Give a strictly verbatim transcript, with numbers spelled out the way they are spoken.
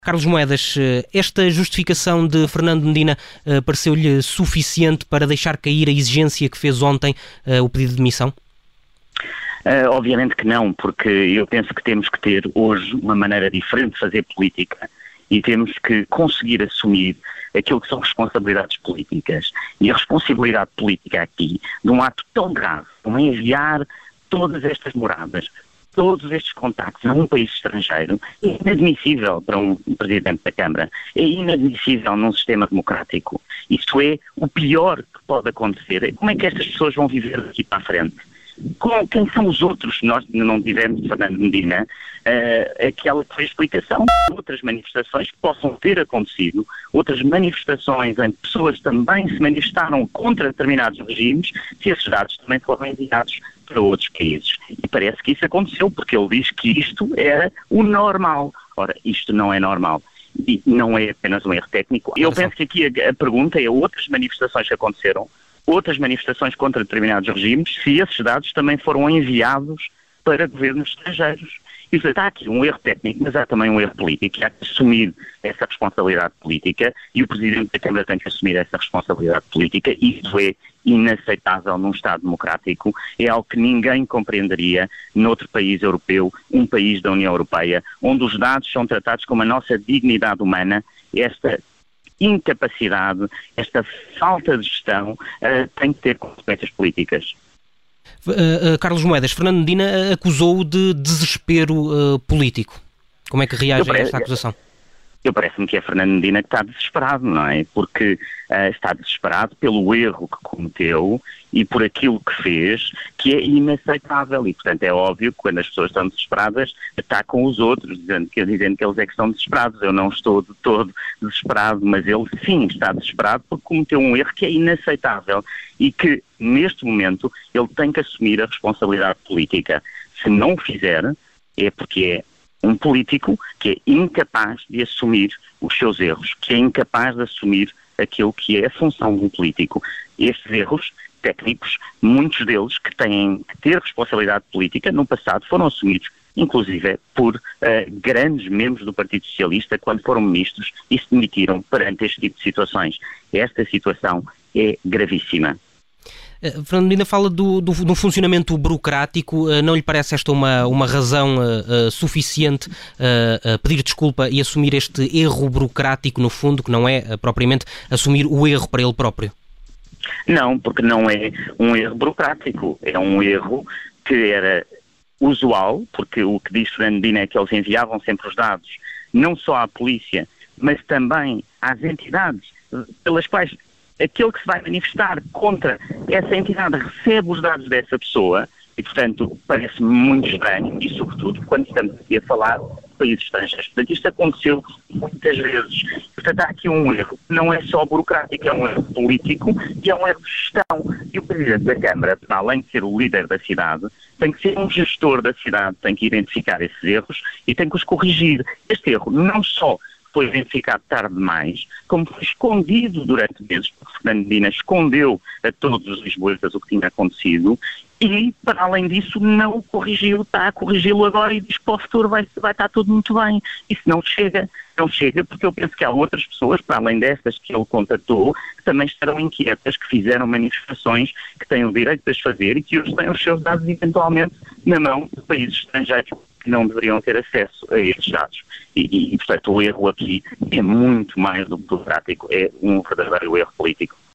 Carlos Moedas, esta justificação de Fernando Medina uh, pareceu-lhe suficiente para deixar cair a exigência que fez ontem uh, o pedido de demissão? Uh, obviamente que não, porque eu penso que temos que ter hoje uma maneira diferente de fazer política e temos que conseguir assumir aquilo que são responsabilidades políticas. E a responsabilidade política aqui, de um ato tão grave, como é enviar todas estas moradas, todos estes contactos a um país estrangeiro, é inadmissível para um Presidente da Câmara, é inadmissível num sistema democrático. Isto é o pior que pode acontecer. Como é que estas pessoas vão viver daqui para a frente? Com quem são os outros? Nós não tivemos, Fernando Medina, uh, aquela que foi a explicação de outras manifestações que possam ter acontecido, outras manifestações em que pessoas também se manifestaram contra determinados regimes, se esses dados também foram enviados para outros países. E parece que isso aconteceu, porque ele diz que isto era o normal. Ora, isto não é normal. E não é apenas um erro técnico. Eu penso que aqui a, a pergunta é outras manifestações que aconteceram, outras manifestações contra determinados regimes, se esses dados também foram enviados para governos estrangeiros. E, portanto, há aqui um erro técnico, mas há também um erro político, e há que assumir essa responsabilidade política, e o Presidente da Câmara tem que assumir essa responsabilidade política. Isso é inaceitável num Estado democrático, é algo que ninguém compreenderia noutro país europeu, um país da União Europeia, onde os dados são tratados como a nossa dignidade humana. Esta incapacidade, esta falta de gestão uh, tem que ter consequências políticas. Uh, uh, Carlos Moedas, Fernando Medina acusou-o de desespero uh, político. Como é que reage a esta acusação? Eu parece-me que é Fernando Medina que está desesperado, não é? Porque uh, está desesperado pelo erro que cometeu e por aquilo que fez, que é inaceitável. E, portanto, é óbvio que quando as pessoas estão desesperadas, atacam os outros, dizendo que, dizendo que eles é que estão desesperados. Eu não estou de todo desesperado, mas ele sim está desesperado porque cometeu um erro que é inaceitável e que, neste momento, ele tem que assumir a responsabilidade política. Se não o fizer, é porque é um político que é incapaz de assumir os seus erros, que é incapaz de assumir aquilo que é a função de um político. Estes erros técnicos, muitos deles que têm que ter responsabilidade política, no passado foram assumidos, inclusive por uh, grandes membros do Partido Socialista, quando foram ministros e se demitiram perante este tipo de situações. Esta situação é gravíssima. Uh, Fernando Medina fala do, do, do funcionamento burocrático. Uh, não lhe parece esta uma, uma razão uh, uh, suficiente uh, uh, pedir desculpa e assumir este erro burocrático, no fundo, que não é uh, propriamente assumir o erro para ele próprio? Não, porque não é um erro burocrático, é um erro que era usual, porque o que diz Fernando Medina é que eles enviavam sempre os dados, não só à polícia, mas também às entidades pelas quais aquele que se vai manifestar contra essa entidade recebe os dados dessa pessoa e, portanto, parece-me muito estranho e, sobretudo, quando estamos aqui a falar de países estrangeiros. Portanto, isto aconteceu muitas vezes. Portanto, há aqui um erro. Não é só burocrático, é um erro político e é um erro de gestão. E o Presidente da Câmara, para além de ser o líder da cidade, tem que ser um gestor da cidade, tem que identificar esses erros e tem que os corrigir. Este erro não só foi identificado tarde demais, como foi escondido durante meses, porque Fernando Medina escondeu a todos os lisboetas o que tinha acontecido e, para além disso, não o corrigiu, está a corrigi-lo agora e diz que para o futuro vai, vai estar tudo muito bem. Isso não chega, não chega, porque eu penso que há outras pessoas, para além destas que ele contatou, que também estarão inquietas, que fizeram manifestações, que têm o direito de as fazer e que hoje têm os seus dados eventualmente na mão de países estrangeiros que não deveriam ter acesso a estes dados. E, e, portanto, o erro aqui é muito mais do que burocrático, é um verdadeiro erro político.